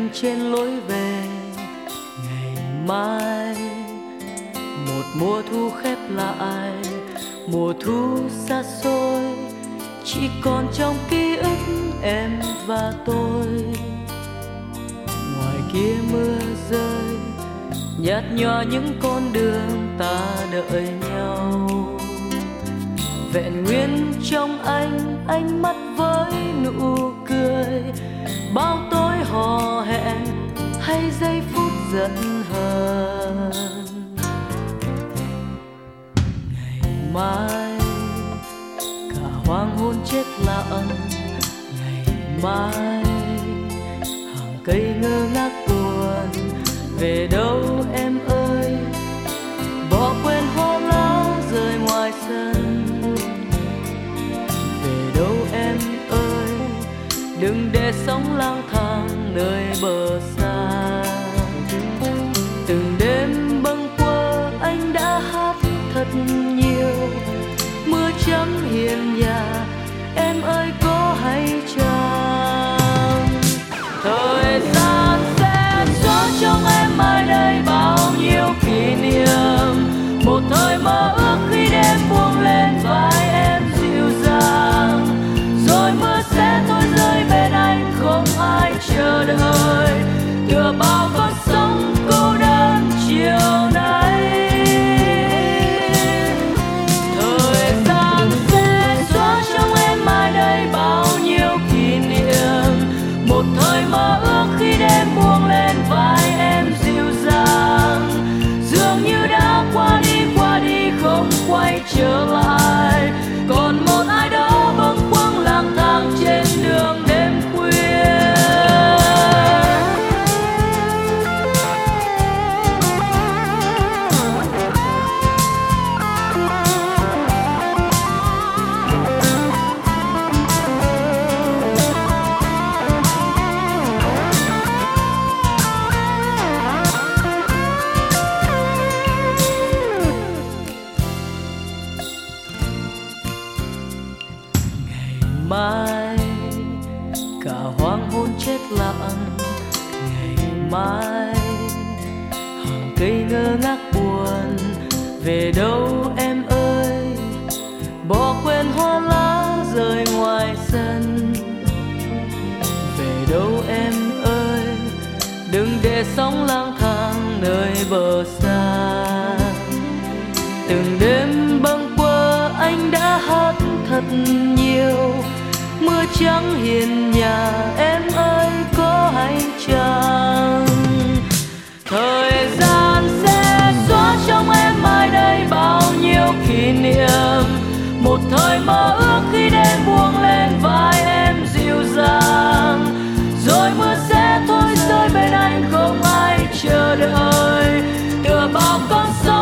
trên lối về ngày mai. Một mùa thu khép lại, mùa thu xa xôi, chỉ còn trong ký ức em và tôi. Ngoài kia mưa rơi, nhạt nhòa những con đường ta đợi nhau. Vẹn nguyên trong anh, ánh mắt với nụ cười, bao tối hò hẹn hay giây phút giận hờn. Ngày mai cả hoàng hôn chết lặng, ngày mai hàng cây ngơ ngác buồn. Về đâu em ơi, bỏ quên hoa lá rơi ngoài sân. Về đâu em ơi, đừng để sống lang thang nơi bờ xa. Từng đêm bâng quơ anh đã hát thật nhiều, mưa trắng hiền nhà em ơi có hay chăng? Thời gian sẽ xóa trong em mai đây bao nhiêu kỷ niệm. Một thời mơ ước khi đêm buông lên vai em dịu dàng, rồi mưa sẽ thôi rơi bên anh không ai chờ đợi. Tựa bao con sóng cô đơn chiều nay, thời gian sẽ xóa trong em mai đây bao nhiêu kỷ niệm. Một thời mơ ước khi đêm buông lên vai em dịu dàng, dường như đã qua đi không quay trở lại. Còn một ai đó bâng khuâng lang thang trên đường đêm khuya. Mai cả hoàng hôn chết lặng, ngày mai hàng cây ngơ ngác buồn. Về đâu em ơi, bỏ quên hoa lá rơi ngoài sân. Về đâu em ơi, đừng để sóng lang thang nơi bờ xa. Từng đêm bâng quơ anh đã hát thật nhiều, mưa trắng hiền nhà em ơi có hay chăng? Thời gian sẽ xóa trong em mai đây bao nhiêu kỷ niệm. Một thời mơ ước khi đêm buông lên vai em dịu dàng, rồi mưa sẽ thôi rơi bên anh không ai chờ đợi. Tựa bao con sóng